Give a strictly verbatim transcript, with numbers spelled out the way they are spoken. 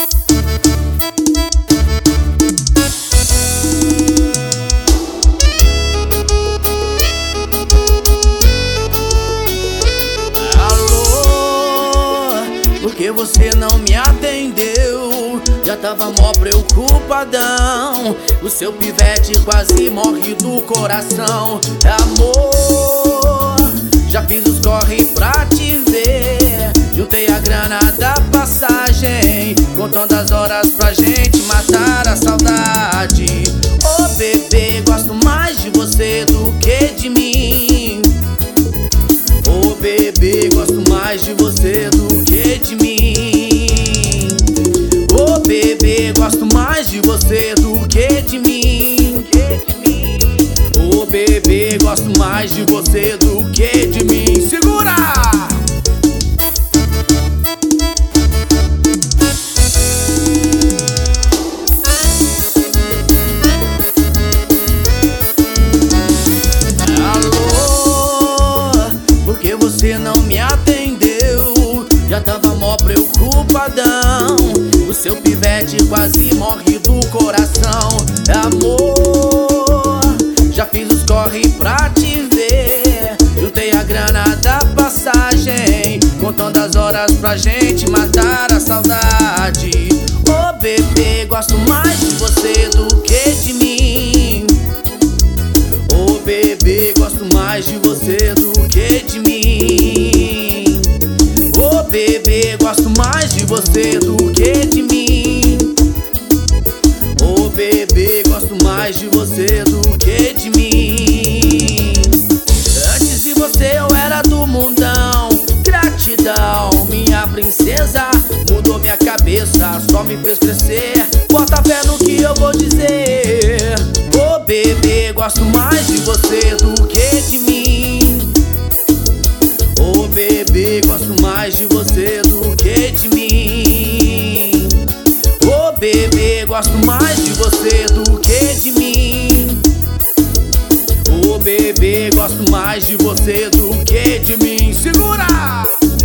Por que você não me atendeu? Já tava mó preocupadão. O seu pivete quase morre do coração. Amor, já fiz os corre pra te ver. Juntei a grana da passagem, contando as horas pra gente matar a saudade. Ô bebê, gosto mais de você do que de mim. Ô bebê, gosto mais de você do que de mim. Ô bebê, gosto mais de você do que de mim. Ô bebê, gosto mais de você do que de mim. Segura! Você não me atendeu, já tava mó preocupadão. O seu pivete quase morre do coração. Amor, já fiz os corre pra te ver. Juntei a grana da passagem, contando as horas pra gente matar a saudade. Ô bebê, gosto mais de você do que de mim. Ô bebê, gosto mais de você do que de mim. Ô bebê, gosto mais de você do que de mim. Ô bebê, gosto mais de você do que de mim. Antes de você eu era do mundão. Gratidão, minha princesa, mudou minha cabeça, só me fez crescer. Bota fé no que eu vou dizer. Ô bebê, gosto mais de você do que de mim. Ô bebê, gosto mais de você do que de mim. Ô bebê, gosto mais de você do que de mim. Ô bebê, gosto mais de você do que de mim. Segura!